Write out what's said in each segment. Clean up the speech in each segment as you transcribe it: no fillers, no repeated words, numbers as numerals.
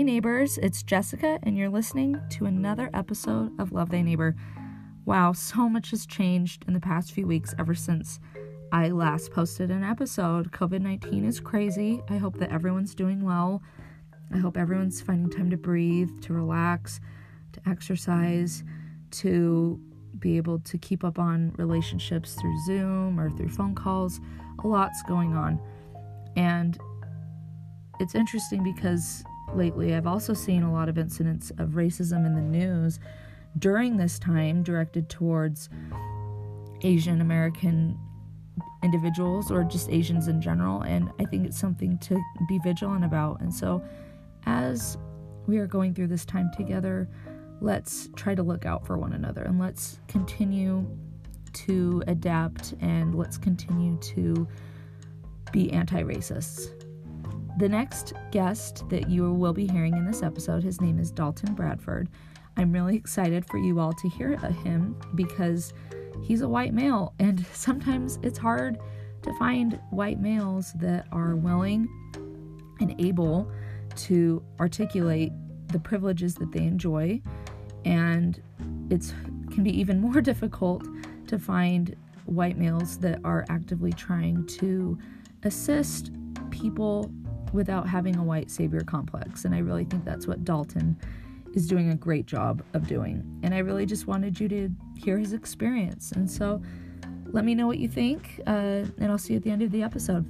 Hey neighbors, it's Jessica, and you're listening to another episode of Love Thy Neighbor. Wow, so much has changed in the past few weeks ever since I last posted an episode. COVID-19 is crazy. I hope that everyone's doing well. I hope everyone's finding time to breathe, to relax, to exercise, to be able to keep up on relationships through Zoom or through phone calls. A lot's going on. And it's interesting because lately I've also seen a lot of incidents of racism in the news during this time directed towards Asian American individuals or just Asians in general, and I think it's something to be vigilant about. And so as we are going through this time together, let's try to look out for one another, and let's continue to adapt, and let's continue to be anti-racists. The next guest that you will be hearing in this episode, his name is Dalton Bradford. I'm really excited for you all to hear him because he's a white male, and sometimes it's hard to find white males that are willing and able to articulate the privileges that they enjoy, and it can be even more difficult to find white males that are actively trying to assist people without having a white savior complex. And I really think that's what Dalton is doing a great job of doing. And I really just wanted you to hear his experience. And so let me know what you think, and I'll see you at the end of the episode.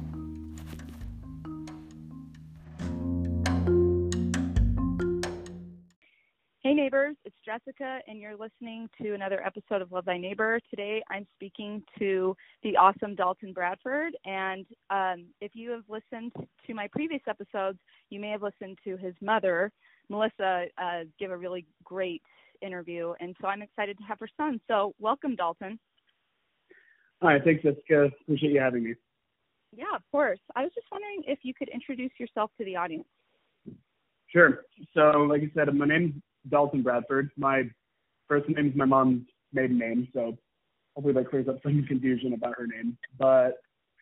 Hey neighbors, it's Jessica, and you're listening to another episode of Love Thy Neighbor. Today I'm speaking to the awesome Dalton Bradford, and if you have listened to my previous episodes, you may have listened to his mother, Melissa, give a really great interview, and so I'm excited to have her son. So welcome, Dalton. Hi, thanks, Jessica. Appreciate you having me. Yeah, of course. I was just wondering if you could introduce yourself to the audience. Sure. So, like I said, my name's Dalton Bradford. My first name is my mom's maiden name, so hopefully that clears up some confusion about her name. But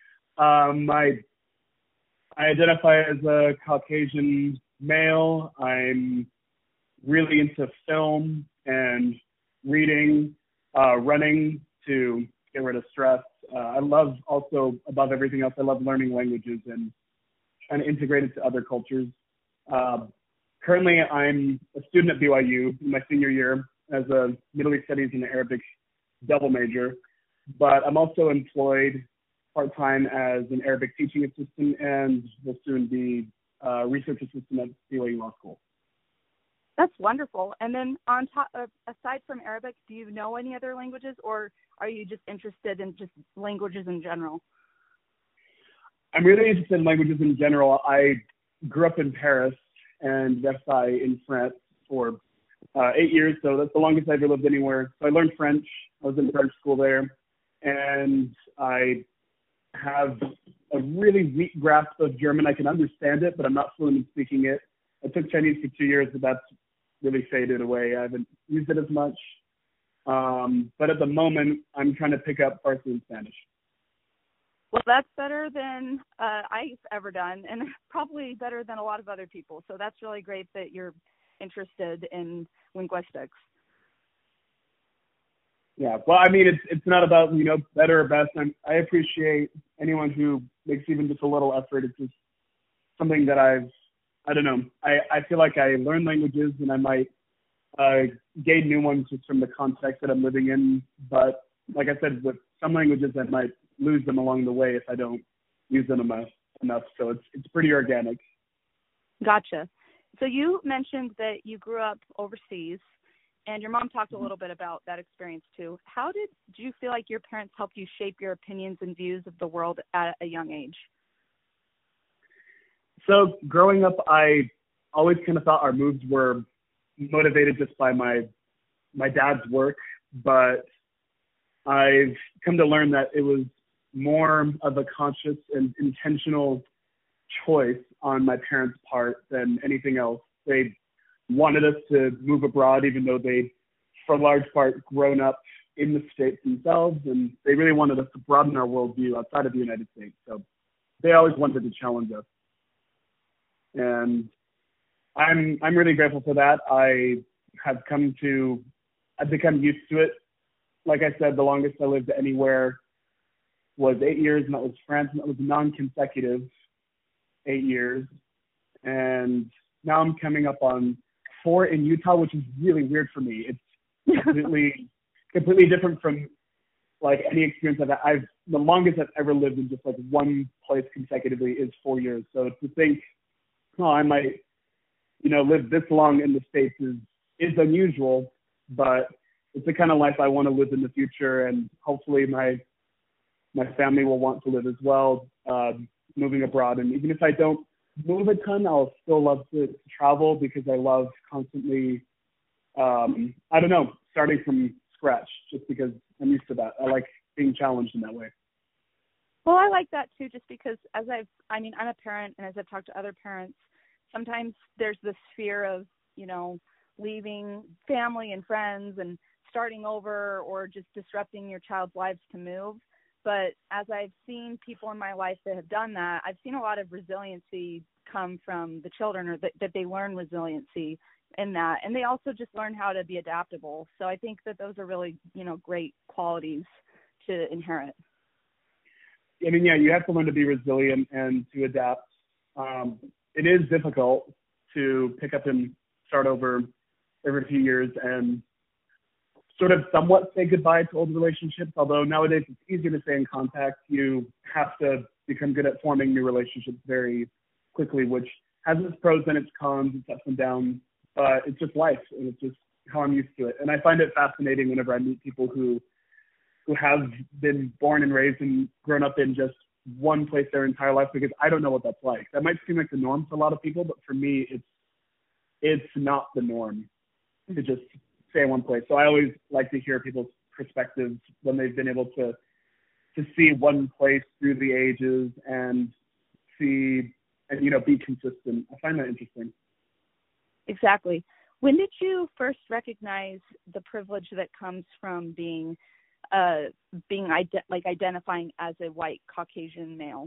I identify as a Caucasian male. I'm really into film and reading, running to get rid of stress. I love also, above everything else, I love learning languages and trying to integrate it to other cultures. Currently, I'm a student at BYU in my senior year as a Middle East Studies and Arabic double major, but I'm also employed part-time as an Arabic teaching assistant and will soon be a research assistant at BYU Law School. That's wonderful. And then on top, aside from Arabic, do you know any other languages, or are you just interested in just languages in general? I'm really interested in languages in general. I grew up in Paris and Versailles in France for 8 years, so that's the longest I ever lived anywhere. So I learned French. I was in French school there, and I have a really weak grasp of German. I can understand it, but I'm not fluent in speaking it. I took Chinese for 2 years, but that's really faded away. I haven't used it as much. But at the moment, I'm trying to pick up Farsi and Spanish. Well, that's better than I've ever done, and probably better than a lot of other people. So that's really great that you're interested in linguistics. Yeah, well, I mean, it's not about, better or best. I appreciate anyone who makes even just a little effort. It's just something that I don't know. I feel like I learn languages and I might gain new ones just from the context that I'm living in. But like I said, with some languages, I might lose them along the way if I don't use them enough. So it's pretty organic. Gotcha. So you mentioned that you grew up overseas, and your mom talked a little bit about that experience too. How did you feel like your parents helped you shape your opinions and views of the world at a young age? So growing up, I always kind of thought our moves were motivated just by my dad's work, but I've come to learn that it was more of a conscious and intentional choice on my parents' part than anything else. They wanted us to move abroad, even though they, for a large part, grown up in the States themselves, and they really wanted us to broaden our worldview outside of the United States. So they always wanted to challenge us. And I'm really grateful for that. I've become used to it. Like I said, the longest I lived anywhere was 8 years, and that was France, and that was non-consecutive 8 years. And now I'm coming up on 4 in Utah, which is really weird for me. It's completely different from like any experience the longest I've ever lived in just like one place consecutively is 4 years. So to think, I might, live this long in the States is unusual, but it's the kind of life I want to live in the future, and hopefully my family will want to live as well, moving abroad. And even if I don't move a ton, I'll still love to travel because I love constantly, starting from scratch, just because I'm used to that. I like being challenged in that way. Well, I like that too, just because I'm a parent, and as I've talked to other parents, sometimes there's this fear of, leaving family and friends and starting over, or just disrupting your child's lives to move. But as I've seen people in my life that have done that, I've seen a lot of resiliency come from the children, or that they learn resiliency in that. And they also just learn how to be adaptable. So I think that those are really, great qualities to inherit. You have to learn to be resilient and to adapt. It is difficult to pick up and start over every few years and sort of somewhat say goodbye to old relationships, although nowadays it's easier to stay in contact. You have to become good at forming new relationships very quickly, which has its pros and its cons, its ups and downs, but it's just life, and it's just how I'm used to it. And I find it fascinating whenever I meet people who have been born and raised and grown up in just one place their entire life, because I don't know what that's like. That might seem like the norm for a lot of people, but for me, it's not the norm to just stay in one place. So I always like to hear people's perspectives when they've been able to see one place through the ages and see and be consistent. I find that interesting. Exactly. When did you first recognize the privilege that comes from identifying as a white Caucasian male?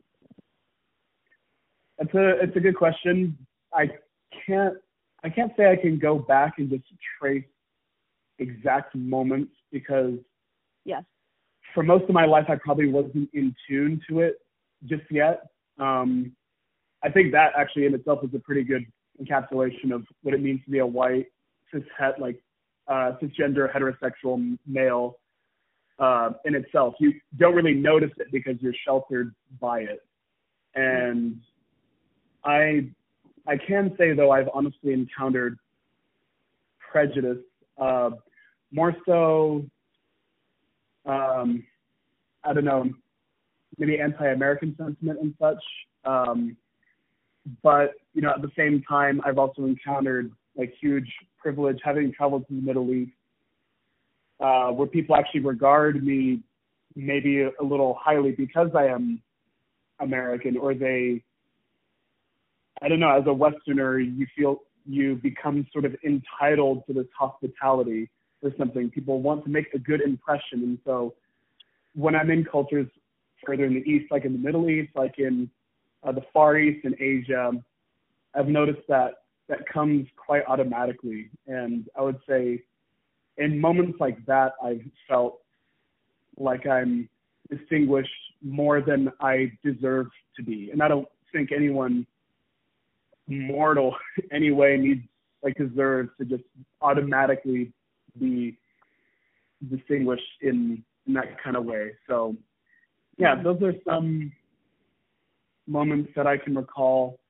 It's a good question. I can't say I can go back and just trace exact moments, because yes, for most of my life I probably wasn't in tune to it just yet. I think that actually in itself is a pretty good encapsulation of what it means to be a white cisgender heterosexual male. In itself, you don't really notice it because you're sheltered by it. And I can say, though, I've honestly encountered prejudice, more so, I don't know, maybe anti-American sentiment and such. But, at the same time, I've also encountered like huge privilege having traveled to the Middle East, where people actually regard me maybe a little highly because I am American, or I don't know, as a Westerner, you feel you become sort of entitled to this hospitality or something. People want to make a good impression. And so when I'm in cultures further in the East, like in the Middle East, like in the Far East and Asia, I've noticed that comes quite automatically. And I would say in moments like that, I've felt like I'm distinguished more than I deserve to be. And I don't think anyone mortal anyway deserves to just automatically be distinguished in that kind of way. So yeah, those are some moments that I can recall.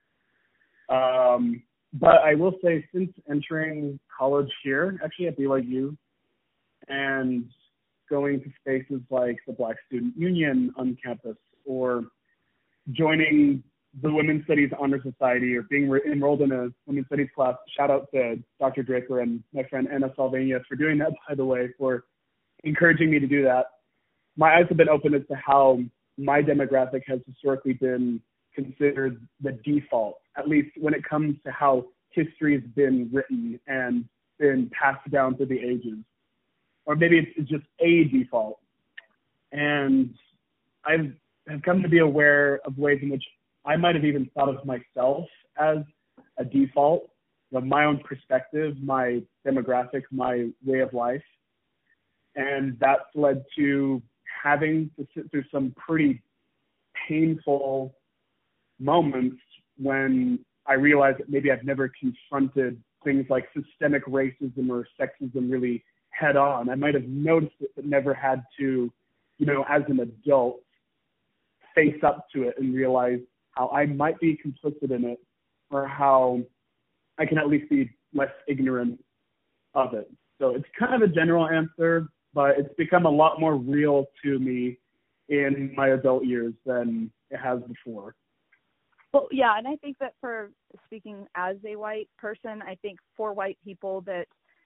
But I will say, since entering college here, actually at BYU, and going to spaces like the Black Student Union on campus, or joining the Women's Studies Honor Society, or being enrolled in a Women's Studies class, shout out to Dr. Draper and my friend Anna Salvania for doing that, by the way, for encouraging me to do that. My eyes have been opened as to how my demographic has historically been considered the default, at least when it comes to how history has been written and been passed down through the ages. Or maybe it's just a default. And I've come to be aware of ways in which I might have even thought of myself as a default of my own perspective, my demographic, my way of life. And that's led to having to sit through some pretty painful moments when I realized that maybe I've never confronted things like systemic racism or sexism really head on. I might have noticed it, but never had to, as an adult, face up to it and realize how I might be complicit in it, or how I can at least be less ignorant of it. So it's kind of a general answer, but it's become a lot more real to me in my adult years than it has before. Well, yeah, and I think that for speaking as a white person, I think for white people that,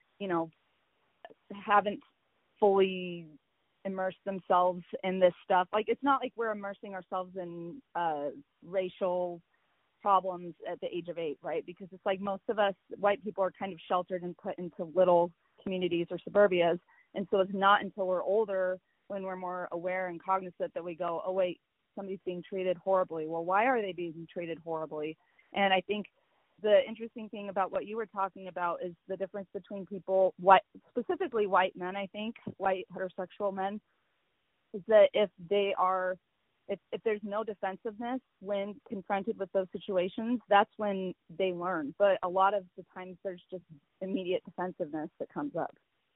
haven't fully immersed themselves in this stuff, like it's not like we're immersing ourselves in racial problems at the age of 8, right? Because it's like most of us white people are kind of sheltered and put into little communities or suburbias. And so it's not until we're older, when we're more aware and cognizant, that we go, oh, wait, somebody's being treated horribly. Well, why are they being treated horribly? And I think the interesting thing about what you were talking about is the difference between people, specifically white men, I think, white heterosexual men, is that if there's no defensiveness when confronted with those situations, that's when they learn. But a lot of the times there's just immediate defensiveness that comes up.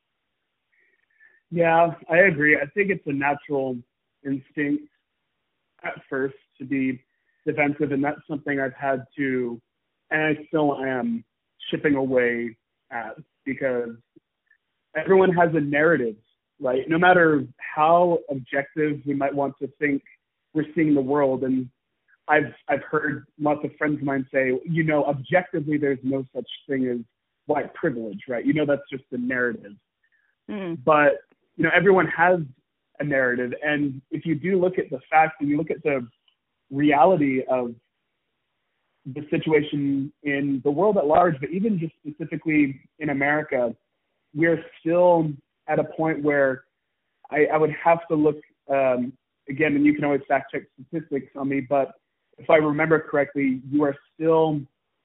Yeah, I agree. I think it's a natural instinct at first to be defensive, and that's something I've had to, and I still am, chipping away at, because everyone has a narrative, right? No matter how objective we might want to think we're seeing the world, and I've heard lots of friends of mine say, objectively there's no such thing as white privilege, right? That's just the narrative. But everyone has a narrative, and if you do look at the facts and you look at the reality of the situation in the world at large, but even just specifically in America, we're still at a point where I would have to look, again, and you can always fact check statistics on me, but if I remember correctly, you are still,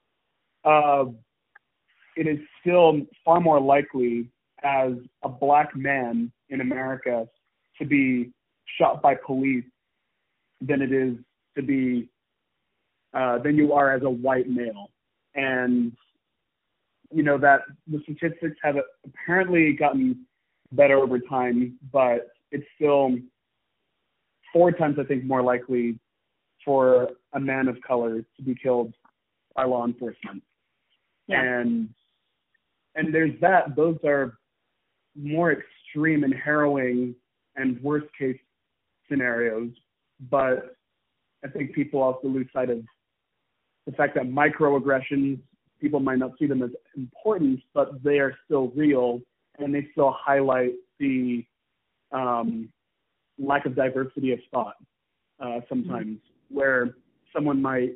it is still far more likely as a black man in America to be shot by police than it is to be, than you are as a white male. And, that the statistics have apparently gotten better over time, but it's still 4 times, I think, more likely for a man of color to be killed by law enforcement. Yeah. And there's that. Those are more extreme and harrowing and worst case scenarios. But I think people also lose sight of the fact that microaggressions, people might not see them as important, but they are still real, and they still highlight the lack of diversity of thought sometimes, where someone might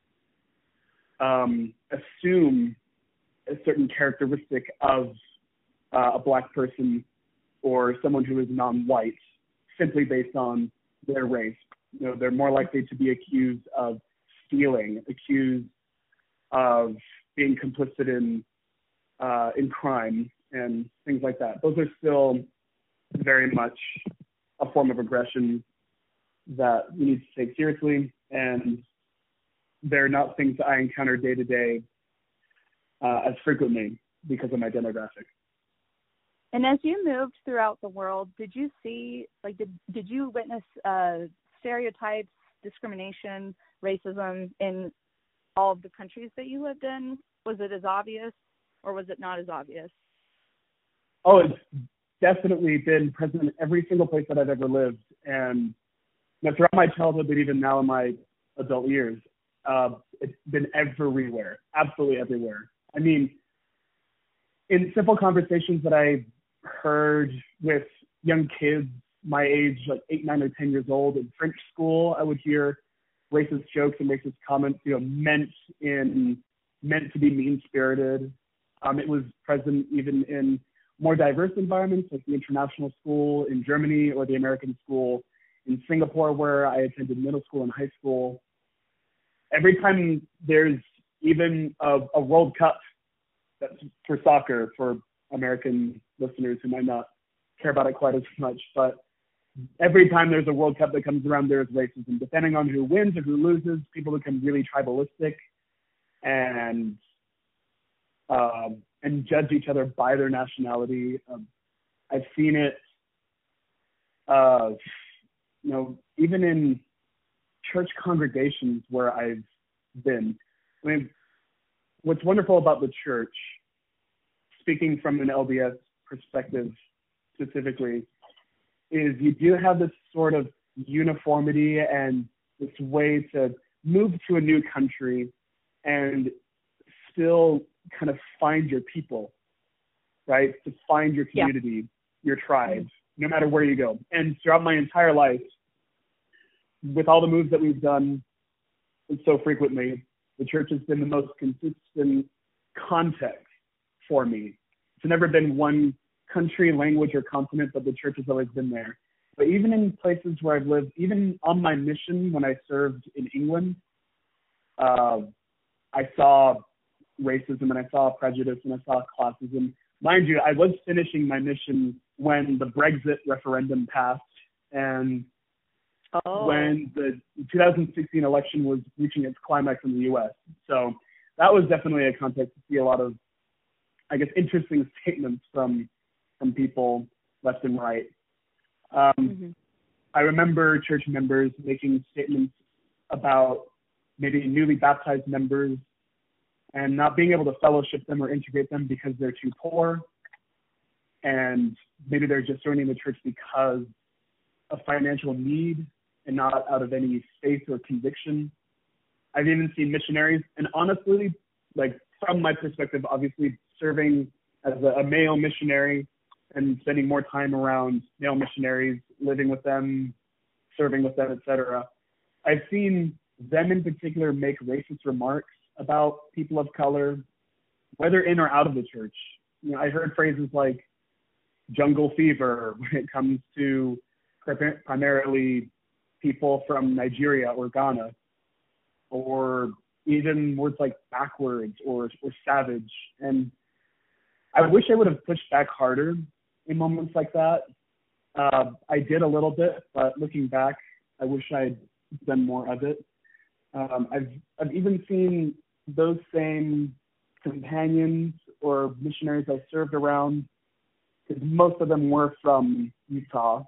assume a certain characteristic of a black person or someone who is non-white simply based on their race. They're more likely to be accused of stealing, accused of being complicit in crime and things like that. Those are still very much a form of aggression that we need to take seriously, and they're not things that I encounter day to day as frequently because of my demographic. And as you moved throughout the world, did you see, did you witness stereotypes, discrimination, racism in all of the countries that you lived in? Was it as obvious, or was it not as obvious? Oh, it's definitely been present in every single place that I've ever lived. And throughout my childhood, but even now in my adult years, it's been everywhere, absolutely everywhere. I mean, in simple conversations that I heard with young kids my age, like 8, 9, or 10 years old in French school, I would hear racist jokes and racist comments, meant to be mean-spirited. It was present even in more diverse environments, like the international school in Germany or the American school in Singapore, where I attended middle school and high school. Every time there's even a World Cup that's for soccer, for American listeners who might not care about it quite as much. But every time there's a World Cup that comes around, there's racism. Depending on who wins or who loses, people become really tribalistic and judge each other by their nationality. I've seen it, even in church congregations where I've been. I mean, what's wonderful about the church, speaking from an LDS perspective specifically, is you do have this sort of uniformity and this way to move to a new country and still kind of find your people, right? To find your community, your tribe, no matter where you go. And throughout my entire life, with all the moves that we've done so frequently, the church has been the most consistent context for me. It's never been one country, language, or continent, but the church has always been there. But even in places where I've lived, even on my mission when I served in England, I saw racism and I saw prejudice and I saw classism. Mind you, I was finishing my mission when the Brexit referendum passed and when the 2016 election was reaching its climax in the U.S. So that was definitely a context to see a lot of, I guess, interesting statements from people left and right. I remember church members making statements about maybe newly baptized members and not being able to fellowship them or integrate them because they're too poor, and maybe they're just joining the church because of financial need and not out of any faith or conviction. I've even seen missionaries, and honestly, like from my perspective, obviously serving as a male missionary and spending more time around male missionaries, living with them, serving with them, etc. I've seen them in particular make racist remarks about people of color, whether in or out of the church. You know, I heard phrases like jungle fever when it comes to primarily people from Nigeria or Ghana, or even words like backwards or savage. And I wish I would have pushed back harder in moments like that. I did a little bit, but looking back, I wish I'd done more of it. I've even seen those same companions or missionaries I served around, because most of them were from Utah,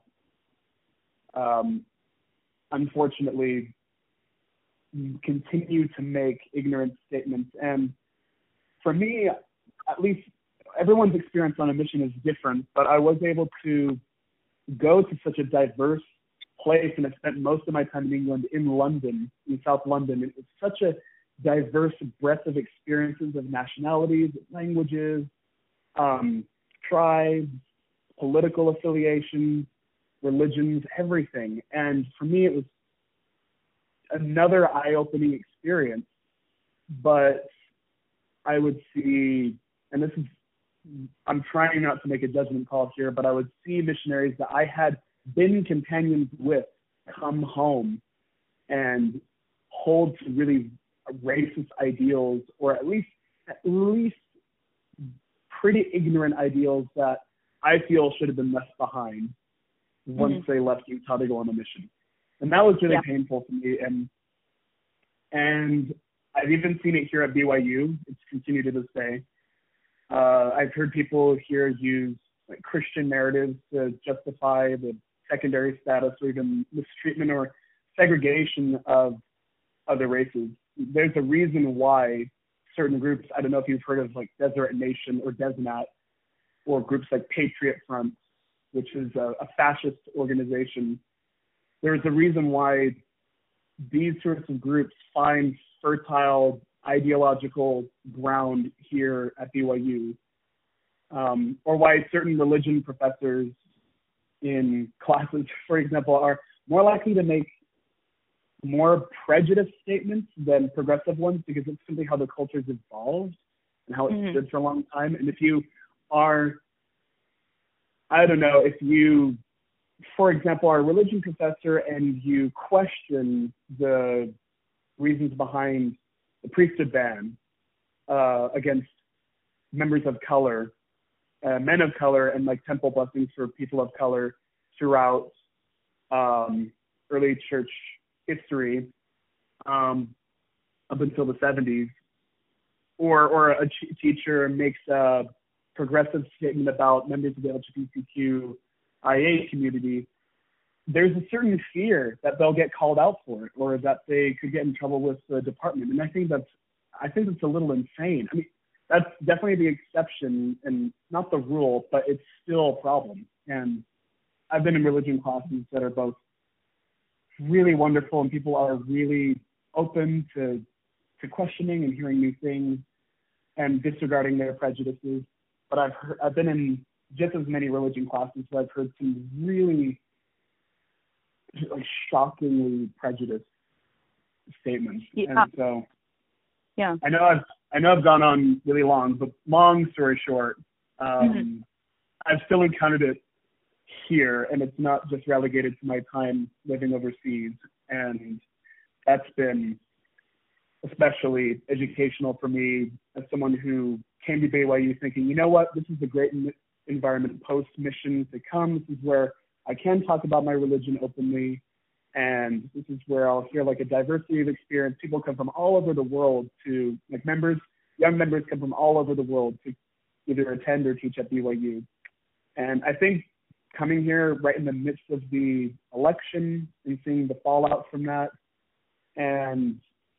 unfortunately continue to make ignorant statements. And for me, at least, everyone's experience on a mission is different, but I was able to go to such a diverse place, and I spent most of my time in England, in London, in South London. It was such a diverse breadth of experiences of nationalities, languages, tribes, political affiliations, religions, everything. And for me, it was another eye-opening experience. But I would see, and this is, I'm trying not to make a judgment call here, but I would see missionaries that I had been companions with come home and hold to really racist ideals, or at least pretty ignorant ideals that I feel should have been left behind once they left Utah to go on a mission. And that was really painful for me. And I've even seen it here at BYU. It's continued to this day. I've heard people here use like Christian narratives to justify the secondary status or even mistreatment or segregation of other races. There's a reason why certain groups, I don't know if you've heard of like Deseret Nation or DESNAT, or groups like Patriot Front, which is a fascist organization. There's a reason why these sorts of groups find fertile ideological ground here at BYU, or why certain religion professors in classes, for example, are more likely to make more prejudiced statements than progressive ones, because it's simply how the culture's evolved and how it's stood for a long time. And if you are, I don't know, if you, for example, are a religion professor and you question the reasons behind the priesthood ban against members of color, men of color, and like temple blessings for people of color throughout early church history up until the 70s, or a teacher makes a progressive statement about members of the LGBTQIA community, there's a certain fear that they'll get called out for it, or that they could get in trouble with the department. And I think that's a little insane. I mean, that's definitely the exception and not the rule, but it's still a problem. And I've been in religion classes that are both really wonderful, and people are really open to questioning and hearing new things and disregarding their prejudices. But I've been in just as many religion classes where I've heard some really like shockingly prejudiced statements. Yeah. And so yeah. I know I've gone on really long, but long story short, I've still encountered it here, and it's not just relegated to my time living overseas. And that's been especially educational for me as someone who came to BYU thinking, you know what, this is a great environment post-mission to come. This is where I can talk about my religion openly, and this is where I'll hear like a diversity of experience. People come from all over the world to, like young members come from all over the world to either attend or teach at BYU. And I think coming here right in the midst of the election and seeing the fallout from that, and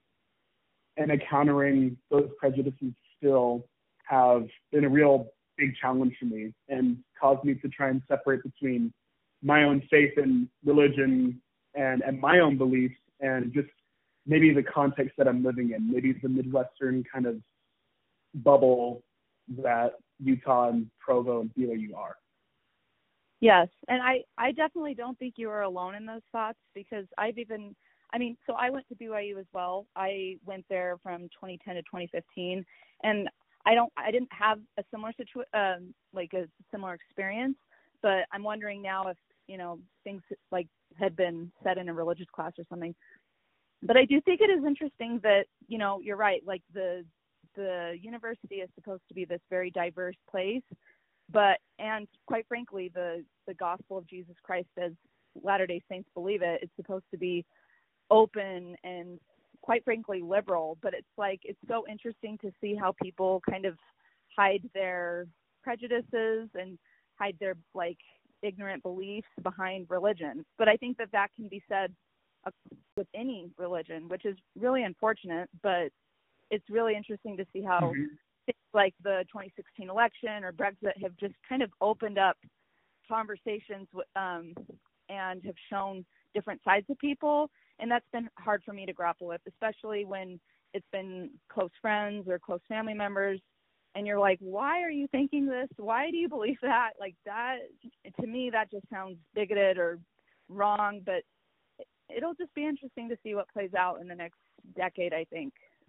encountering those prejudices still have been a real big challenge for me, and caused me to try and separate between my own faith and religion and my own beliefs, and just maybe the context that I'm living in, maybe the Midwestern kind of bubble that Utah and Provo and BYU are. Yes, and I definitely don't think you are alone in those thoughts, because I went to BYU as well. I went there from 2010 to 2015, and I didn't have a similar similar experience, but I'm wondering now if, things like had been said in a religious class or something. But I do think it is interesting that, you're right, like the university is supposed to be this very diverse place, and quite frankly, the gospel of Jesus Christ as Latter-day Saints believe it, it's supposed to be open and quite frankly liberal. But it's so interesting to see how people kind of hide their prejudices and hide their ignorant beliefs behind religion. But I think that can be said with any religion, which is really unfortunate. But it's really interesting to see how things like the 2016 election or Brexit have just kind of opened up conversations and have shown different sides of people. And that's been hard for me to grapple with, especially when it's been close friends or close family members. And you're like, why are you thinking this? Why do you believe that? Like that, to me, that just sounds bigoted or wrong. But it'll just be interesting to see what plays out in the next decade, I think.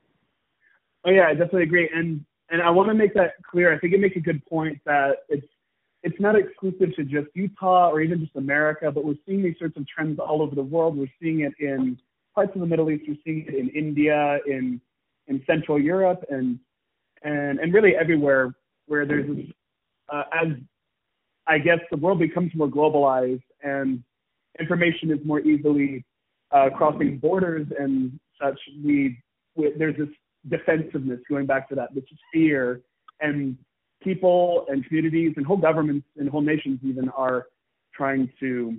Oh yeah, I definitely agree. And I want to make that clear. I think it makes a good point that it's not exclusive to just Utah or even just America, but we're seeing these sorts of trends all over the world. We're seeing it in parts of the Middle East. We're seeing it in India, in Central Europe, and really everywhere where there's this, as I guess the world becomes more globalized and information is more easily crossing borders and such, there's this defensiveness, going back to that, this fear, and people and communities and whole governments and whole nations even are trying to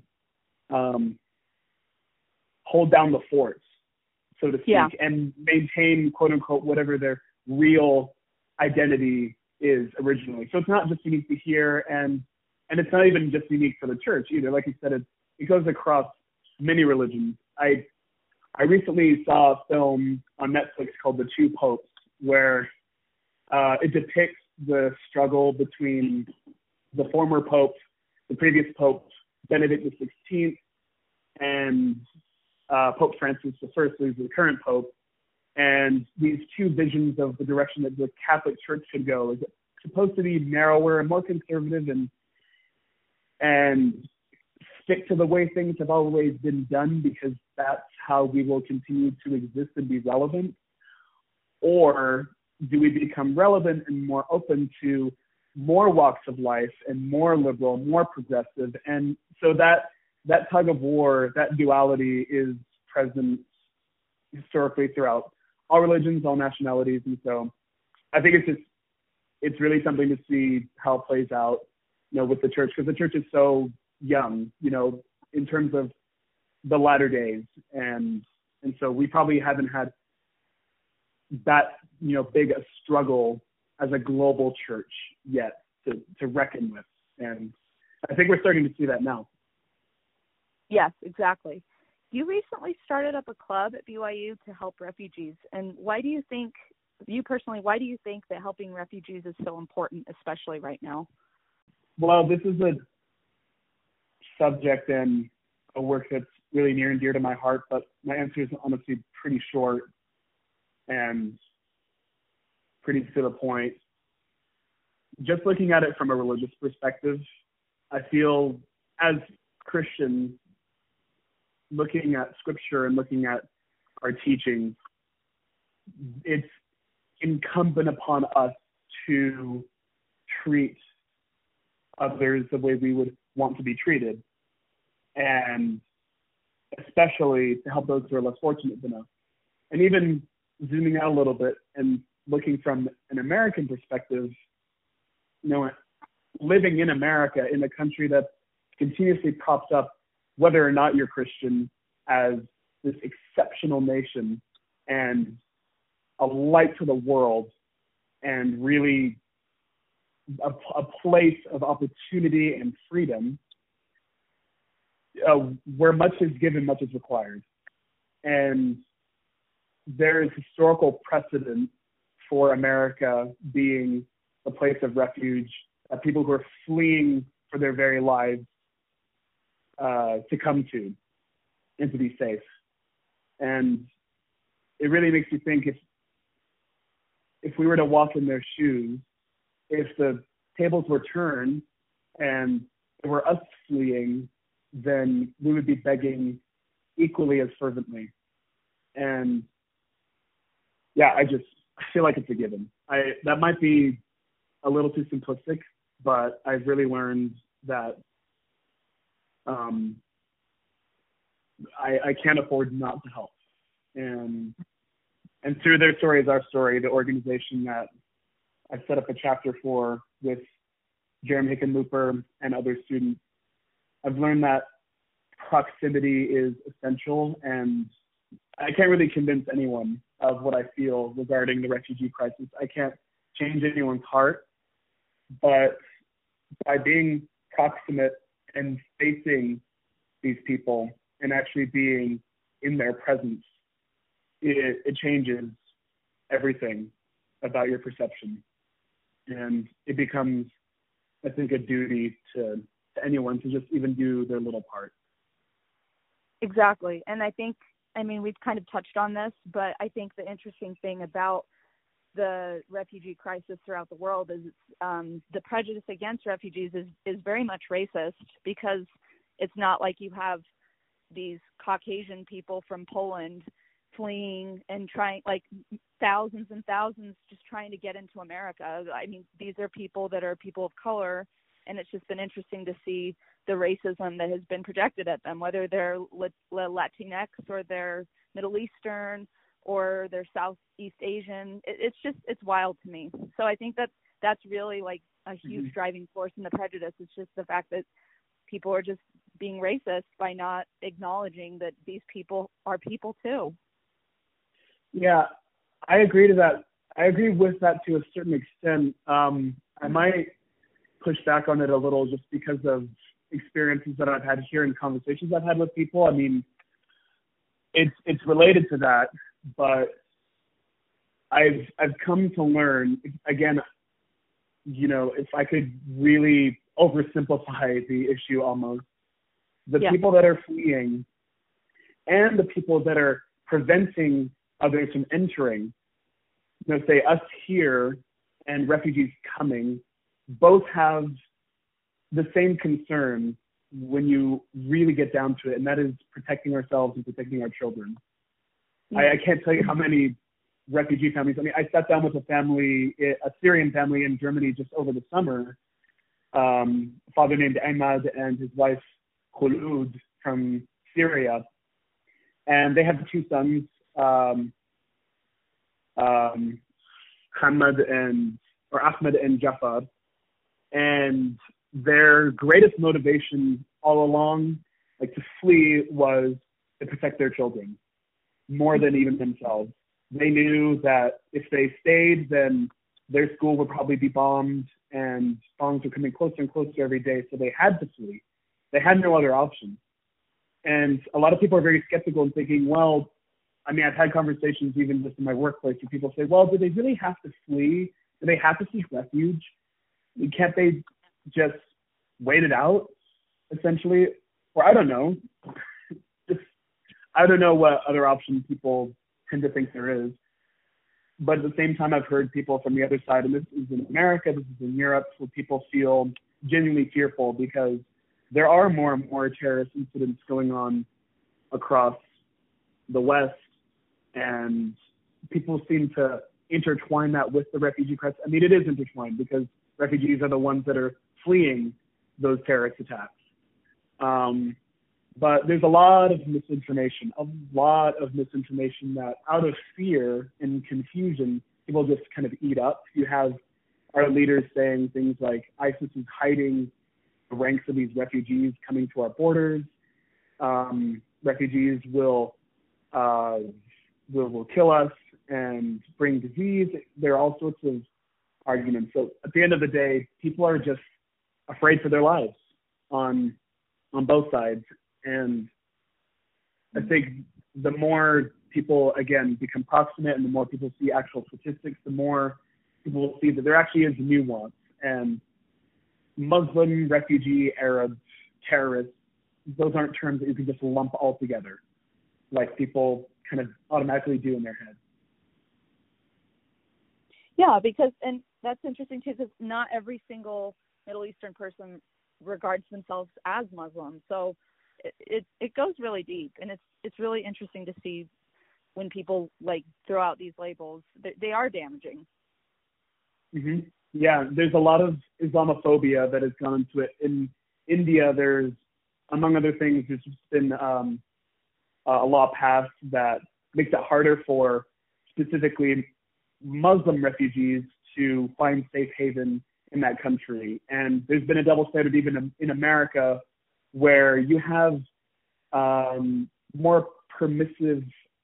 hold down the forts, so to speak, and maintain, quote unquote, whatever their real identity is originally. So it's not just unique to here, and it's not even just unique for the church either. Like you said, it goes across many religions. I recently saw a film on Netflix called The Two Popes, where it depicts the struggle between the former pope, the previous pope, Benedict XVI, and Pope Francis I, who's the current pope, and these two visions of the direction that the Catholic Church should go. Is it supposed to be narrower and more conservative and stick to the way things have always been done because that's how we will continue to exist and be relevant? Or do we become relevant and more open to more walks of life and more liberal, more progressive? And so that tug of war, that duality is present historically throughout all religions, all nationalities. And so I think it's really something to see how it plays out, with the church, because the church is so young, in terms of the latter days. And so we probably haven't had that, big a struggle as a global church yet to reckon with. And I think we're starting to see that now. Yes, exactly. You recently started up a club at BYU to help refugees. And why do you think that helping refugees is so important, especially right now? Well, this is a subject and a work that's really near and dear to my heart, but my answer is honestly pretty short and pretty to the point. Just looking at it from a religious perspective, I feel as Christians, looking at scripture and looking at our teachings, it's incumbent upon us to treat others the way we would want to be treated, and especially to help those who are less fortunate than us. And even zooming out a little bit and looking from an American perspective, living in America, in a country that continuously props up whether or not you're Christian as this exceptional nation and a light to the world, and really a place of opportunity and freedom, where much is given, much is required. And there is historical precedent for America being a place of refuge, people who are fleeing for their very lives to come to and to be safe. And it really makes you think, if we were to walk in their shoes, if the tables were turned and it were us fleeing, then we would be begging equally as fervently. And yeah, I feel like it's a given. That might be a little too simplistic, but I've really learned that I can't afford not to help. And through Their Story is Our Story, the organization that I've set up a chapter for with Jeremy Hickenlooper and other students, I've learned that proximity is essential, and I can't really convince anyone of what I feel regarding the refugee crisis. I can't change anyone's heart, but by being proximate and facing these people and actually being in their presence, it changes everything about your perception. And it becomes, I think, a duty to anyone to just even do their little part. Exactly. And we've kind of touched on this, but I think the interesting thing about the refugee crisis throughout the world is the prejudice against refugees is very much racist, because it's not like you have these Caucasian people from Poland fleeing and trying, like thousands and thousands, just trying to get into America. I mean, these are people that are people of color, and it's just been interesting to see the racism that has been projected at them, whether they're Latinx or they're Middle Eastern or they're Southeast Asian. It's wild to me. So I think that's really like a huge driving force in the prejudice. It's just the fact that people are just being racist by not acknowledging that these people are people too. Yeah, I agree to that. I agree with that to a certain extent. I might push back on it a little just because of experiences that I've had here and conversations I've had with people. I mean, it's related to that, but I've come to learn, again, if I could really oversimplify the issue almost, the people that are fleeing and the people that are preventing others from entering, say us here and refugees coming, both have the same concern when you really get down to it, and that is protecting ourselves and protecting our children. I can't tell you how many refugee families. I mean, I sat down with a Syrian family in Germany just over the summer, a father named Ahmad and his wife Khulud from Syria, and they have two sons, Ahmed and Jafar, and their greatest motivation all along, like to flee, was to protect their children more than even themselves. They knew that if they stayed, then their school would probably be bombed, and bombs were coming closer and closer every day, so they had to flee. They had no other option. And a lot of people are very skeptical and thinking, well, I mean, I've had conversations even just in my workplace where people say, well, do they really have to flee? Do they have to seek refuge? Can't they just wait it out, essentially? Or I don't know. I don't know what other option people tend to think there is. But at the same time, I've heard people from the other side, and this is in America, this is in Europe, where people feel genuinely fearful because there are more and more terrorist incidents going on across the West, and people seem to intertwine that with the refugee crisis. I mean, it is intertwined because refugees are the ones that are fleeing those terrorist attacks. But there's a lot of misinformation that out of fear and confusion, people just kind of eat up. You have our leaders saying things like ISIS is hiding the ranks of these refugees coming to our borders. Refugees will kill us and bring disease. There are all sorts of arguments. So at the end of the day, people are just afraid for their lives on both sides. And I think the more people, again, become proximate and the more people see actual statistics, the more people will see that there actually is nuance. And Muslim, refugee, Arab, terrorists, those aren't terms that you can just lump all together like people kind of automatically do in their head. Yeah, and that's interesting too, because not every single Middle Eastern person regards themselves as Muslim. So it goes really deep, and it's really interesting to see when people like throw out these labels. They are damaging. Mm-hmm. Yeah, there's a lot of Islamophobia that has gone into it. In India, there's, among other things, there's just been a law passed that makes it harder for specifically Muslim refugees to find safe haven in that country. And there's been a double standard even in America, where you have more permissive,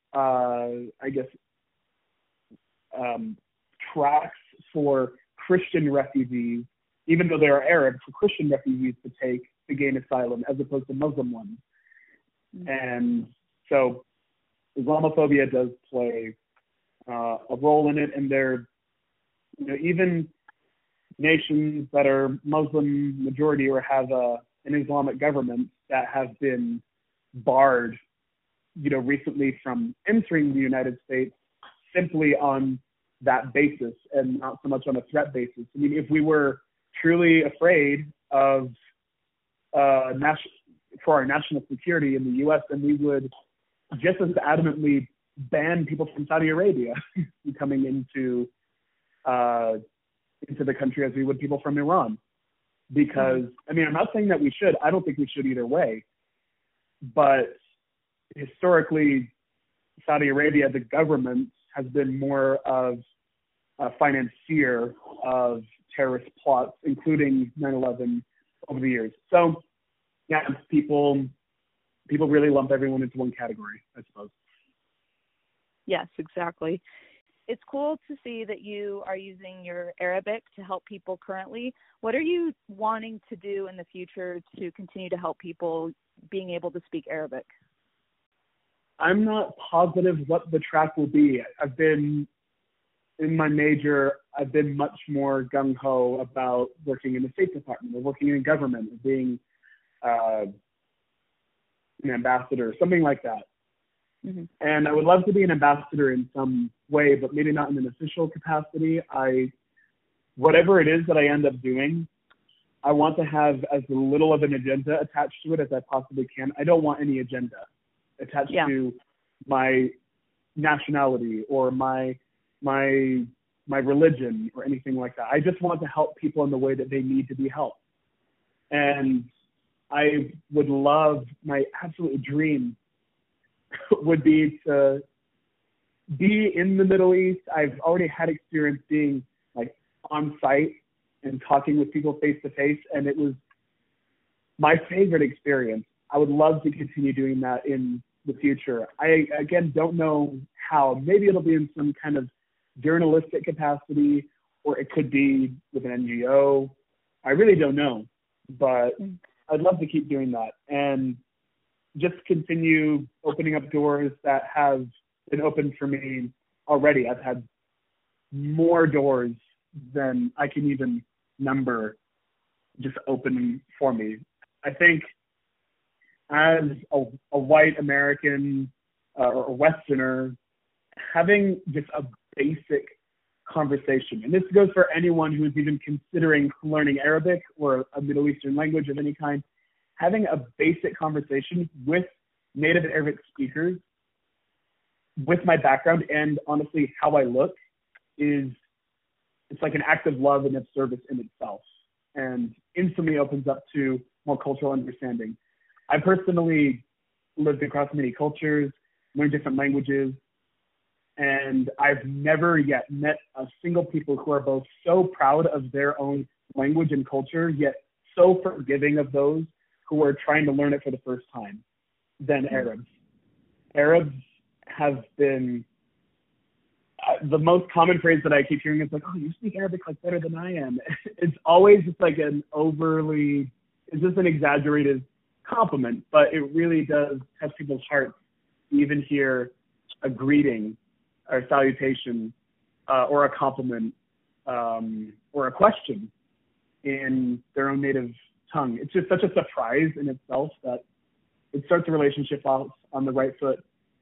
tracks for Christian refugees, even though they are Arab, for Christian refugees to gain asylum as opposed to Muslim ones. Mm-hmm. And so Islamophobia does play a role in it, and there, even nations that are Muslim majority or have an Islamic government that have been barred, recently from entering the United States simply on that basis and not so much on a threat basis. I mean, if we were truly afraid of for our national security in the U.S., then we would just as adamantly ban people from Saudi Arabia coming into the country as we would people from Iran. Because, I mean, I'm not saying that we should. I don't think we should either way. But historically, Saudi Arabia, the government, has been more of a financier of terrorist plots, including 9/11 over the years. So, yeah, people really lump everyone into one category, I suppose. Yes, exactly. It's cool to see that you are using your Arabic to help people currently. What are you wanting to do in the future to continue to help people being able to speak Arabic? I'm not positive what the track will be. In my major, I've been much more gung-ho about working in the State Department or working in government or being an ambassador, something like that. Mm-hmm. And I would love to be an ambassador in some way, but maybe not in an official capacity. Whatever it is that I end up doing, I want to have as little of an agenda attached to it as I possibly can. I don't want any agenda attached to my nationality or my my religion or anything like that. I just want to help people in the way that they need to be helped. And I would love, my absolute dream would be to be in the Middle East. I've already had experience being like on site and talking with people face to face, and it was my favorite experience. I would love to continue doing that in the future. I, again, don't know how. Maybe it'll be in some kind of journalistic capacity, or it could be with an NGO. I really don't know, but I'd love to keep doing that and just continue opening up doors that have been opened for me already. I've had more doors than I can even number just opening for me. I think as a white American or a Westerner, having just a basic conversation, and this goes for anyone who's even considering learning Arabic or a Middle Eastern language of any kind, having a basic conversation with native Arabic speakers with my background and honestly how I look it's like an act of love and of service in itself, and instantly opens up to more cultural understanding. I personally lived across many cultures, learned different languages, and I've never yet met a single people who are both so proud of their own language and culture, yet so forgiving of those who are trying to learn it for the first time than Arabs. Arabs have been the most common phrase that I keep hearing is like, oh, you speak Arabic like better than I am. It's always just like it's just an exaggerated compliment, but it really does touch people's hearts to even hear a greeting or salutation or a compliment or a question in their own native tongue. It's just such a surprise in itself that it starts a relationship off on the right foot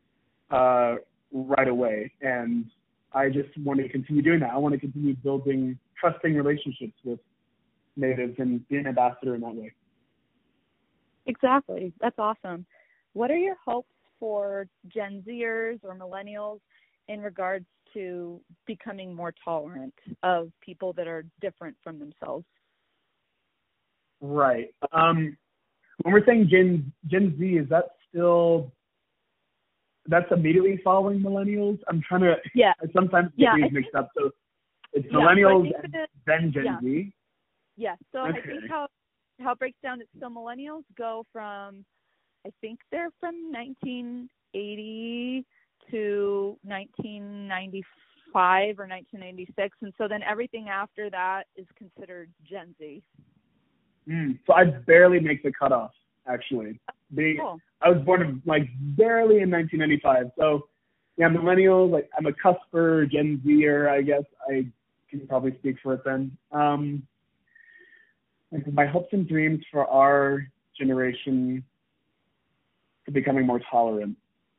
right away. And I just want to continue doing that. I want to continue building trusting relationships with natives and be an ambassador in that way. Exactly. That's awesome. What are your hopes for Gen Zers or millennials in regards to becoming more tolerant of people that are different from themselves? Right. When we're saying Gen Z, is that still, that's immediately following millennials? I'm trying to, I sometimes get these mixed up. So it's millennials and then Gen Z? Yeah. So okay. I think how it breaks down is, so millennials go from, I think they're from 1980 to 1995 or 1996. And so then everything after that is considered Gen Z. So I barely make the cutoff, actually. Cool. I was born like barely in 1995. So yeah, millennial, like I'm a cusper, Gen Zer, I guess I can probably speak for it then. Like my hopes and dreams for our generation to becoming more tolerant.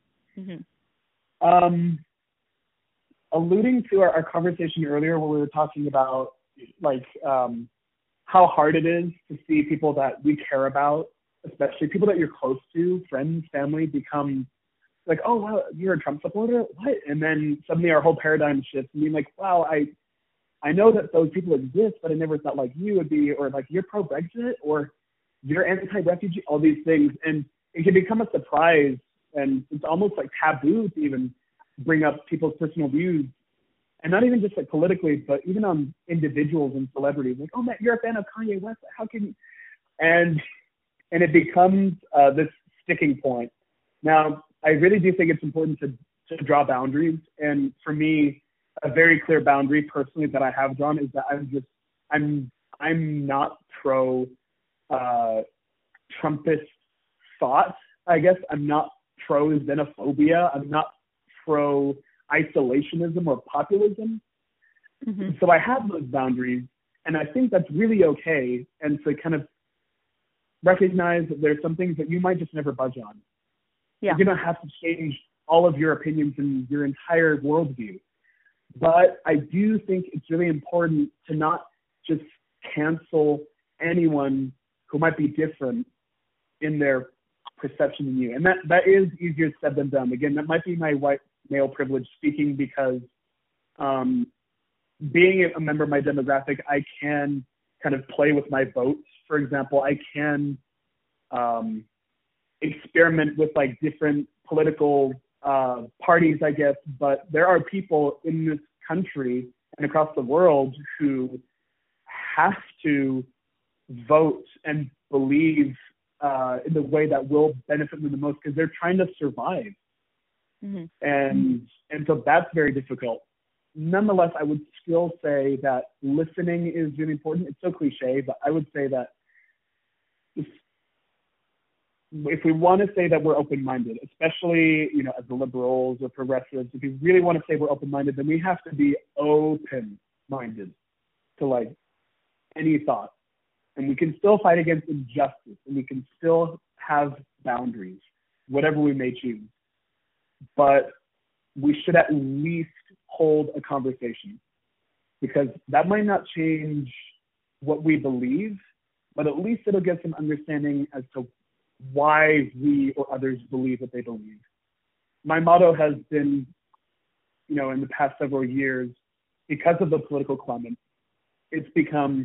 Alluding to our conversation earlier where we were talking about like how hard it is to see people that we care about, especially people that you're close to, friends, family, become like, oh, wow, you're a Trump supporter? What? And then suddenly our whole paradigm shifts and being like, wow, I know that those people exist, but I never thought like you would be, or like you're pro-Brexit, or you're anti-refugee, all these things. And it can become a surprise, and it's almost like taboo to even bring up people's personal views. And not even just like politically, but even on individuals and celebrities. Like, oh, Matt, you're a fan of Kanye West. How can you? And it becomes this sticking point. Now, I really do think it's important to draw boundaries. And for me, a very clear boundary personally that I have drawn is that I'm not pro Trumpist thought, I guess. I'm not pro xenophobia. I'm not pro isolationism or populism. So I have those boundaries, and I think that's really okay. And to kind of recognize that there's some things that you might just never budge on. Yeah. You don't have to change all of your opinions and your entire worldview. But I do think it's really important to not just cancel anyone who might be different in their perception of you. And that is easier said than done. Again, that might be my white male privilege speaking, because Being a member of my demographic, I can kind of play with my votes. For example, I can experiment with like different political parties, I guess, but there are people in this country and across the world who have to vote and believe in the way that will benefit them the most because they're trying to survive. Mm-hmm. And so that's very difficult. Nonetheless, I would still say that listening is really important. It's so cliche, but I would say that if we want to say that we're open-minded, especially, as the liberals or progressives, if we really want to say we're open-minded, then we have to be open-minded to like any thought. And we can still fight against injustice, and we can still have boundaries, whatever we may choose. But we should at least hold a conversation, because that might not change what we believe, but at least it'll get some understanding as to why we or others believe what they believe. My motto has been, in the past several years, because of the political climate, it's become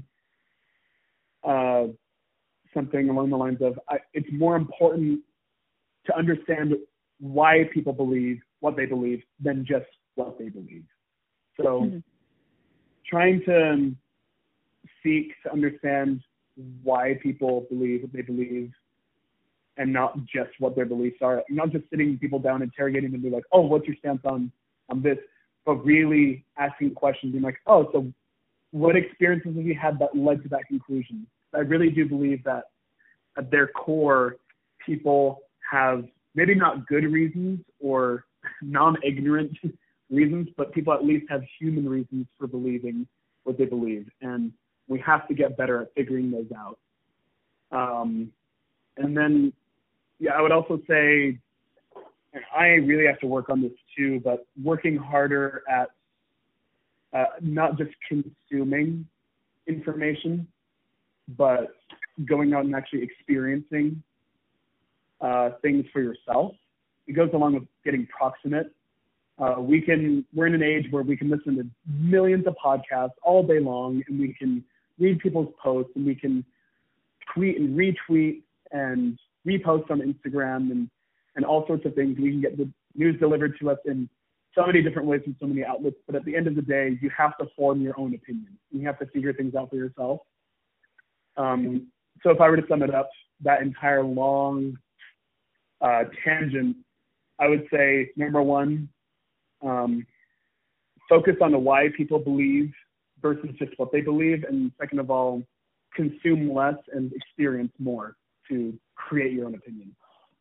something along the lines of, it's more important to understand why people believe what they believe than just what they believe. So trying to seek to understand why people believe what they believe and not just what their beliefs are, not just sitting people down, interrogating them, and be like, oh, what's your stance on this? But really asking questions, being like, oh, so what experiences have you had that led to that conclusion? I really do believe that at their core, people have maybe not good reasons or non-ignorant reasons, but people at least have human reasons for believing what they believe. And we have to get better at figuring those out. And then, I would also say, and I really have to work on this too, but working harder at not just consuming information, but going out and actually experiencing things for yourself. It goes along with getting proximate. We're in an age where we can listen to millions of podcasts all day long, and we can read people's posts, and we can tweet and retweet and repost on Instagram and all sorts of things. We can get the news delivered to us in so many different ways from so many outlets. But at the end of the day, you have to form your own opinion. You have to figure things out for yourself. So if I were to sum it up, that entire long tangent, I would say, number one, focus on the why people believe versus just what they believe. And second of all, consume less and experience more to create your own opinion.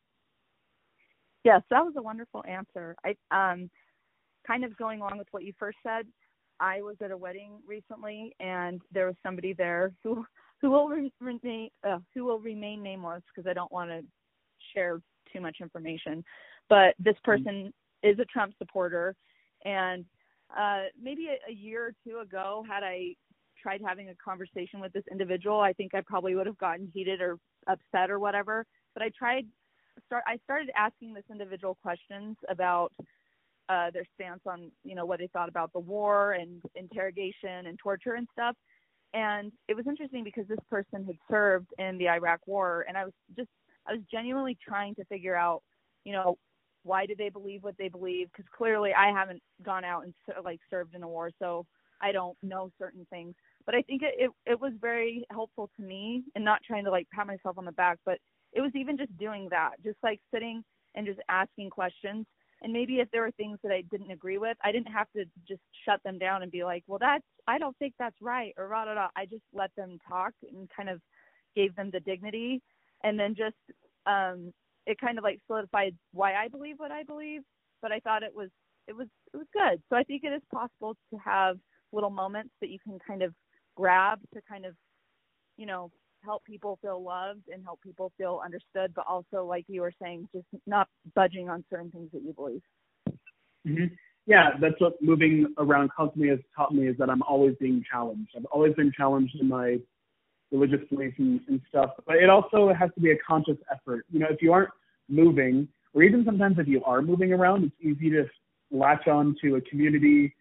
Yes, that was a wonderful answer. I kind of going along with what you first said, I was at a wedding recently, and there was somebody there who will remain nameless because I don't want to share too much information. But this person is a Trump supporter, and maybe a year or two ago, had I tried having a conversation with this individual, I think I probably would have gotten heated or upset or whatever. But I started asking this individual questions about their stance on, what they thought about the war and interrogation and torture and stuff. And it was interesting because this person had served in the Iraq War, and I was genuinely trying to figure out, why do they believe what they believe? Because clearly I haven't gone out and served in a war, so I don't know certain things. But I think it was very helpful to me, and not trying to pat myself on the back, but it was even just doing that, just sitting and just asking questions. And maybe if there were things that I didn't agree with, I didn't have to just shut them down and be like, well, I don't think that's right, or rah, rah, rah. I just let them talk and kind of gave them the dignity. And then just it kind of solidified why I believe what I believe. But I thought it was good. So I think it is possible to have little moments that you can kind of grab to kind of, help people feel loved and help people feel understood, but also, like you were saying, just not budging on certain things that you believe. Mm-hmm. Yeah, that's what moving around constantly has taught me, is that I'm always being challenged. I've always been challenged in my religious beliefs and stuff, but it also has to be a conscious effort. If you aren't moving, or even sometimes if you are moving around, it's easy to latch on to a community,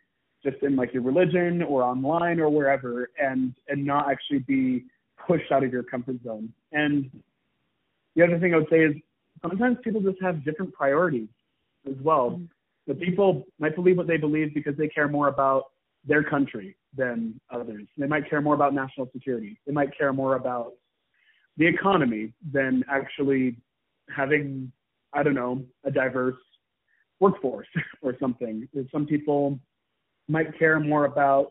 just in like your religion or online or wherever, and not actually be pushed out of your comfort zone. And the other thing I would say is sometimes people just have different priorities as well. The people might believe what they believe because they care more about their country than others. They might care more about national security. They might care more about the economy than actually having, I don't know, a diverse workforce or something. Some people might care more about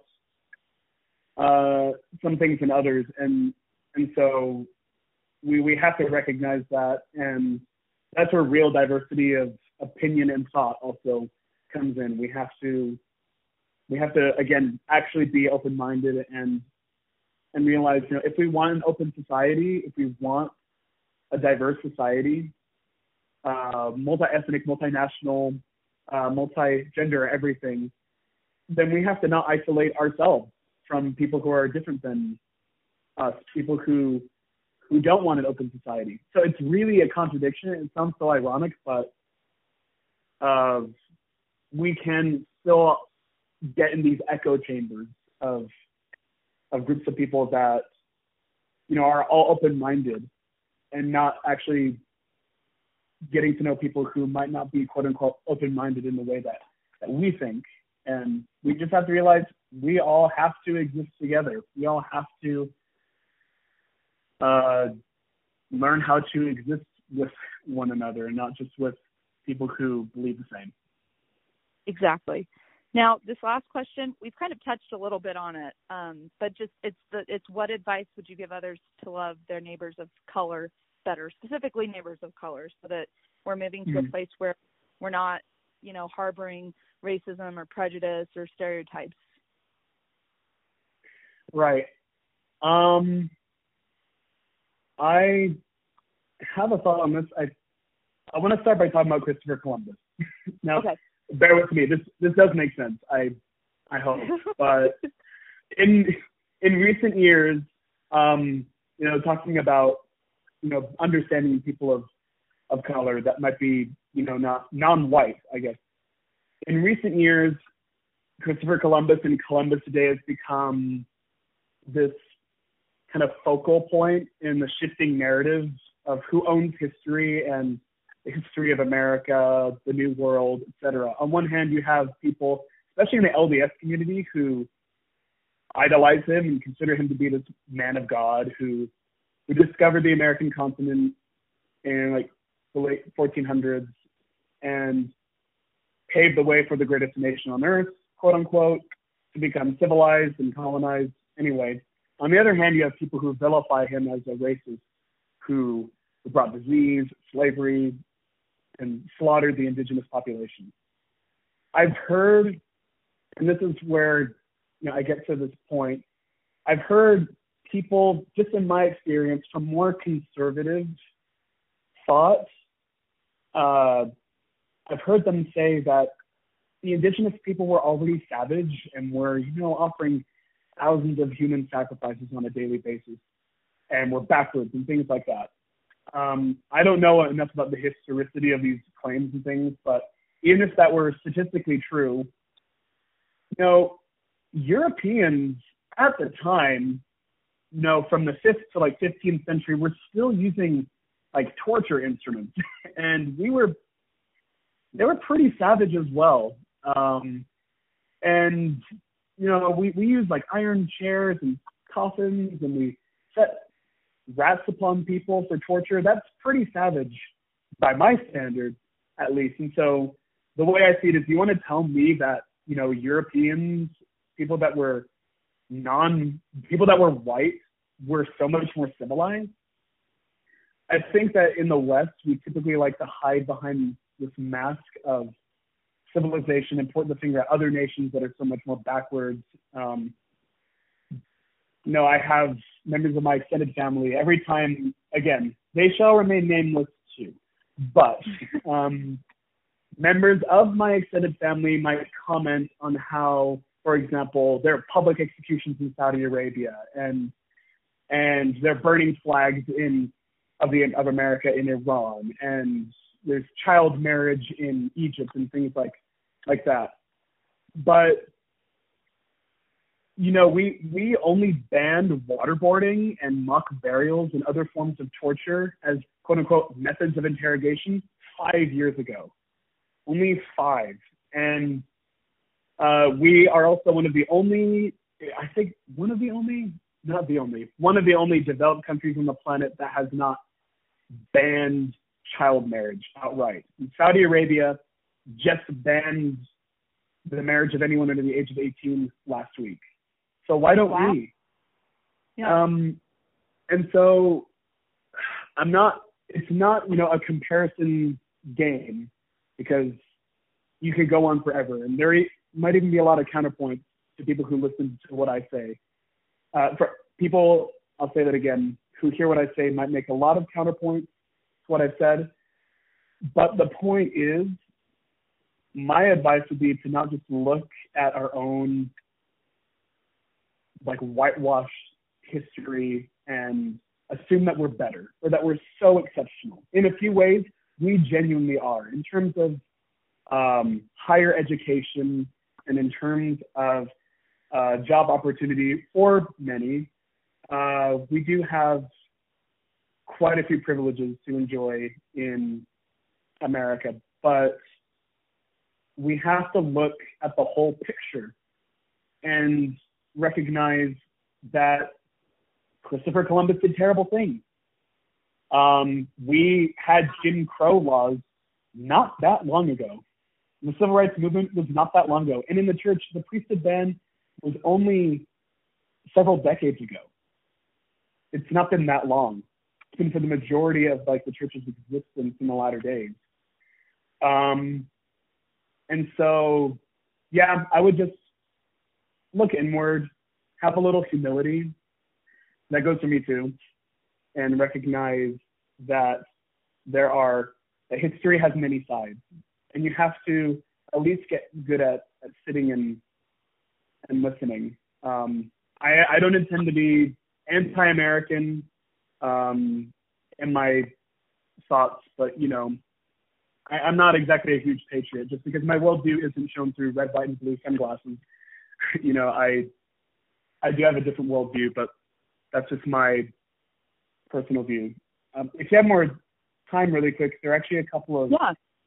some things than others, and so we have to recognize that, and that's where real diversity of opinion and thought also comes in. We have to again actually be open-minded and realize, if we want an open society, if we want a diverse society, multi-ethnic, multinational, multi-gender, everything, then we have to not isolate ourselves from people who are different than us, people who don't want an open society. So it's really a contradiction. It sounds so ironic, but we can still get in these echo chambers of groups of people that, are all open-minded and not actually getting to know people who might not be quote unquote open-minded in the way that we think. And we just have to realize we all have to exist together. We all have to learn how to exist with one another and not just with people who believe the same. Exactly. Now, this last question, we've kind of touched a little bit on it, but just it's what advice would you give others to love their neighbors of color better, specifically neighbors of color, so that we're moving to a place where we're not, harboring racism or prejudice or stereotypes? Right. I have a thought on this. I want to start by talking about Christopher Columbus. Now, okay. Bear with me. This does make sense. I hope. But in recent years, talking about understanding people of color that might be not non-white, I guess. In recent years, Christopher Columbus and Columbus Day has become this kind of focal point in the shifting narratives of who owns history and the history of America, the New World, etc. On one hand, you have people, especially in the LDS community, who idolize him and consider him to be this man of God who discovered the American continent in like the late 1400s and paved the way for the greatest nation on earth, quote unquote, to become civilized and colonized. Anyway, on the other hand, you have people who vilify him as a racist who brought disease, slavery, and slaughtered the indigenous population. I've heard, and this is where I get to this point, I've heard people, just in my experience, from more conservative thought, I've heard them say that the indigenous people were already savage and were, offering thousands of human sacrifices on a daily basis and were backwards and things like that. I don't know enough about the historicity of these claims and things, but even if that were statistically true, Europeans at the time, from the 5th to 15th century, were still using torture instruments, and they were pretty savage as well. And we use iron chairs and coffins, and we set rats upon people for torture. That's pretty savage by my standards, at least. And so the way I see it is, you want to tell me that Europeans, people that were white, were so much more civilized? I think that in the West, we typically like to hide behind this mask of civilization and point the finger at other nations that are so much more backwards. I have members of my extended family, every time, again, they shall remain nameless too, but members of my extended family might comment on how, for example, there are public executions in Saudi Arabia and they're burning flags of America in Iran, and there's child marriage in Egypt and things like that. But we only banned waterboarding and mock burials and other forms of torture as quote unquote methods of interrogation 5 years ago. Only 5. And we are also one of the only developed countries on the planet that has not banned child marriage outright. In Saudi Arabia just banned the marriage of anyone under the age of 18 last week. So why don't we? Yeah. And so it's not, a comparison game, because you could go on forever. And there might even be a lot of counterpoints to people who listen to what I say. For people, I'll say that again, who hear what I say might make a lot of counterpoints to what I've said. But the point is, my advice would be to not just look at our own whitewashed history and assume that we're better or that we're so exceptional. In a few ways, we genuinely are. In terms of higher education and in terms of job opportunity for many, we do have quite a few privileges to enjoy in America, but we have to look at the whole picture and recognize that Christopher Columbus did terrible things. We had Jim Crow laws not that long ago. The Civil Rights Movement was not that long ago. And in the church, the priesthood ban was only several decades ago. It's not been that long. It's been for the majority of the church's existence in the latter days. And so, I would just look inward, have a little humility. That goes for me too. And recognize that that history has many sides. And you have to at least get good at sitting and listening. I don't intend to be anti-American in my thoughts, but, I'm not exactly a huge patriot just because my worldview isn't shown through red, white, and blue sunglasses. I do have a different worldview, but that's just my personal view. If you have more time really quick, there are actually a couple of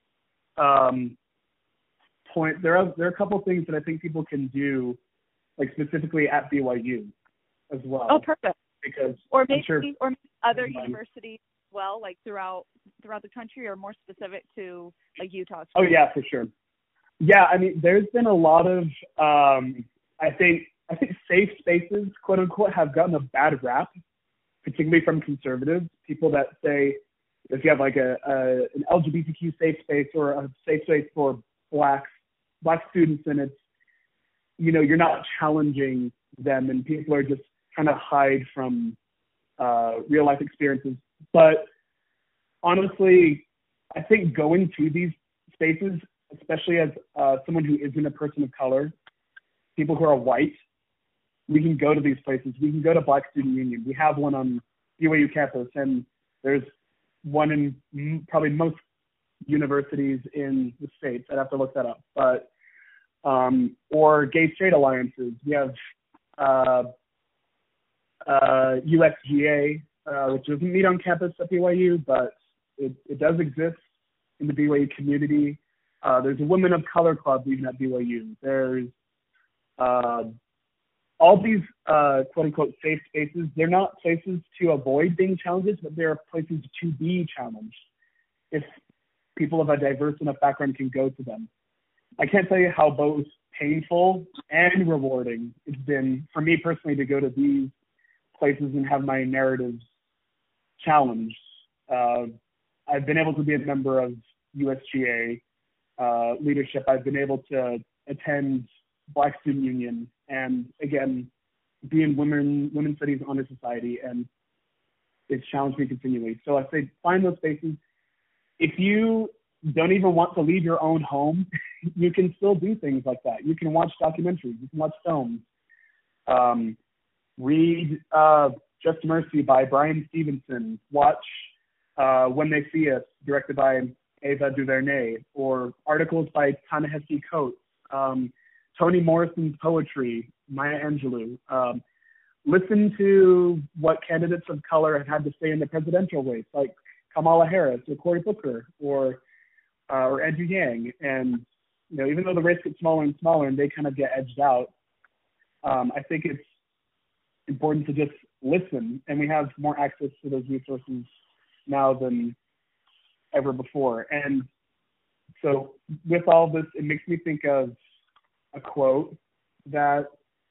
points. There are a couple of things that I think people can do, specifically at BYU as well. Oh, perfect. Because or maybe other universities as well, throughout the country, or more specific to Utah. Oh yeah, for sure. Yeah, there's been a lot of I think safe spaces, quote unquote, have gotten a bad rap, particularly from conservatives. People that say if you have an LGBTQ safe space or a safe space for black students, and it's you're not challenging them, and people are just trying to hide from real life experiences. But honestly, I think going to these spaces, especially as someone who isn't a person of color, people who are white, we can go to these places. We can go to Black Student Union. We have one on BYU campus, and there's one in probably most universities in the States. I'd have to look that up. But or gay straight alliances. We have USGA, which doesn't meet on campus at BYU, but it does exist in the BYU community. There's a Women of Color Club even at BYU. There's all these quote-unquote safe spaces. They're not places to avoid being challenged, but they're places to be challenged if people of a diverse enough background can go to them. I can't tell you how both painful and rewarding it's been for me personally to go to these places and have my narratives challenged. I've been able to be a member of USGA leadership. I've been able to attend Black Student Union and, again, be in Women's Studies Honor Society, and it's challenged me continually. So I say find those spaces. If you don't even want to leave your own home, you can still do things like that. You can watch documentaries. You can watch films. Read Just Mercy by Brian Stevenson. Watch When They See Us, directed by Ava DuVernay, or articles by Ta-Nehisi Coates. Toni Morrison's poetry, Maya Angelou. Listen to what candidates of color have had to say in the presidential race, like Kamala Harris or Cory Booker or Andrew Yang. And, even though the race gets smaller and smaller and they kind of get edged out, I think it's important to just listen. And we have more access to those resources now than ever before. And so with all this, it makes me think of a quote that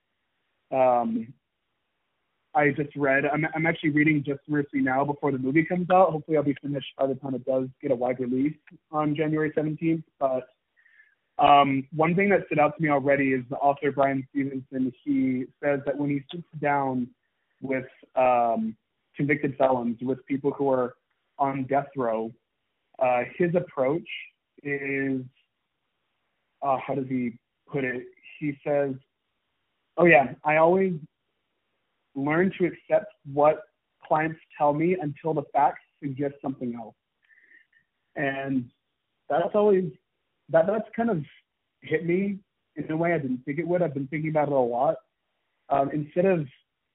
I just read. I'm actually reading Just Mercy now before the movie comes out. Hopefully I'll be finished by the time it does get a wide release on January 17th. But one thing that stood out to me already is the author Brian Stevenson. He says that when he sits down with convicted felons, with people who are on death row, his approach is, how does he put it? He says, I always learn to accept what clients tell me until the facts suggest something else. And that's kind of hit me in a way I didn't think it would. I've been thinking about it a lot. Instead of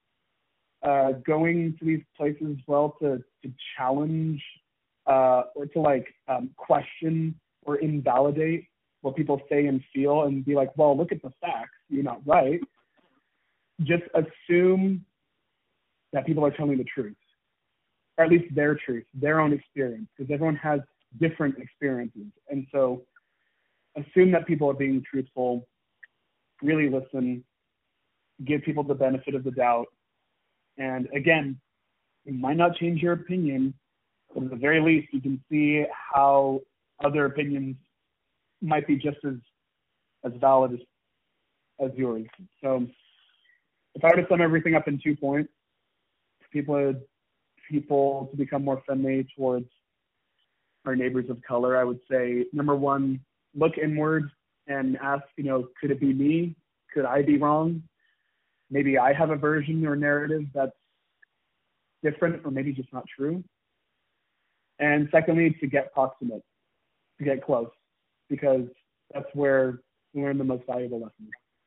going to these places, to challenge or to question or invalidate what people say and feel and be like, well, look at the facts, you're not right. Just assume that people are telling the truth, or at least their truth, their own experience, because everyone has different experiences. And so assume that people are being truthful, really listen, give people the benefit of the doubt. And again, it might not change your opinion, but at the very least, you can see how other opinions might be just as valid as yours. So if I were to sum everything up in 2 points, people to become more friendly towards our neighbors of color, I would say, number one, look inward and ask, could it be me? Could I be wrong? Maybe I have a version or narrative that's different or maybe just not true. And secondly, to get proximate, to get close, because that's where we learn the most valuable lessons.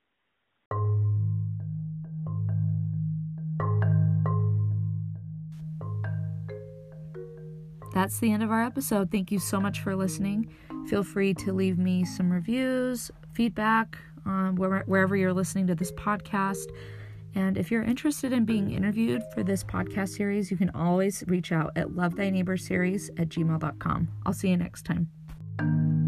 That's the end of our episode. Thank you so much for listening. Feel free to leave me some reviews, feedback, wherever you're listening to this podcast. And if you're interested in being interviewed for this podcast series, you can always reach out at lovethyneighborseries@gmail.com. I'll see you next time.